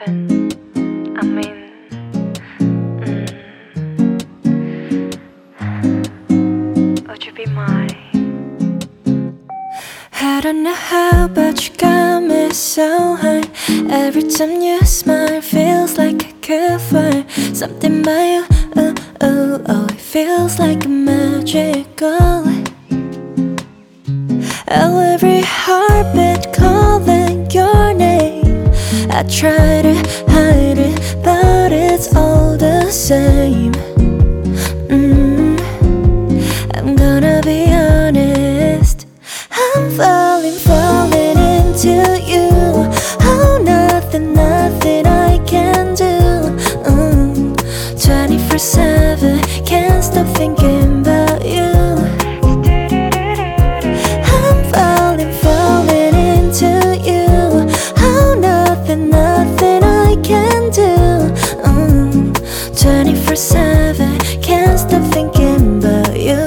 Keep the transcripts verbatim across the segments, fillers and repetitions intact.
heaven. I mean, mm, would you be mine? I don't know how, but you got me so high. Every time you smile, feels like I could fly. Something by you, oh, oh, oh, it feels like a magical. Oh, every heartbeat calling your name. I try to hide it, but it's all the same. mm, I'm gonna be honest, I'm falling, falling into you. Oh, nothing, nothing I can do. mm, twenty-four seven, can't stop thinking about you. I'm falling, falling into you. Oh, nothing, nothing I can do. mm, twenty-four seven, can't stop thinking about you.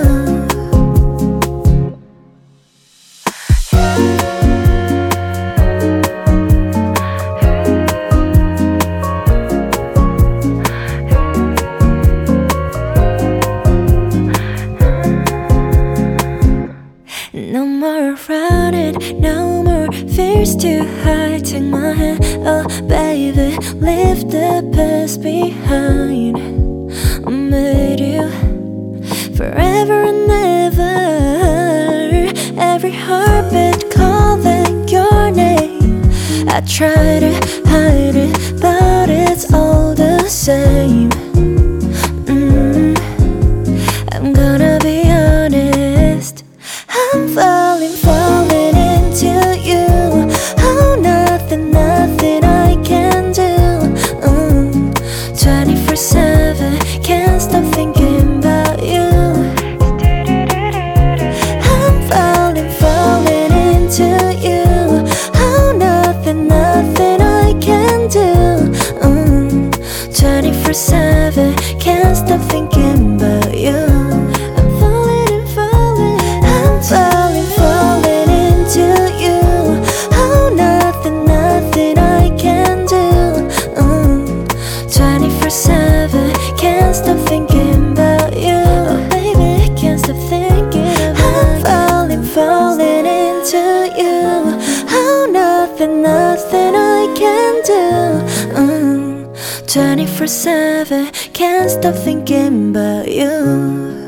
No more running, no more fears to hide. Take my hand, oh baby, leave the past behind. I'm with you forever and ever. Every heartbeat calling your name. I try to hide it, but it's all the same. mm, I'm gonna be honest, I'm falling, falling into you. Oh, nothing, nothing I can do. mm, twenty-four seven, can't stop thinking about you. I'm falling, falling into you. Oh, nothing, nothing I can do. mm, twenty-four seven, can't stop thinking about you. I'm falling and falling, I'm falling, falling into you. Oh, nothing, nothing I can do. mm, twenty-four seven, can't stop thinking about you. Oh, baby, can't stop thinking about you. I'm falling, falling into you. Oh, nothing, nothing I can do. mm, twenty-four seven, can't stop thinking about you.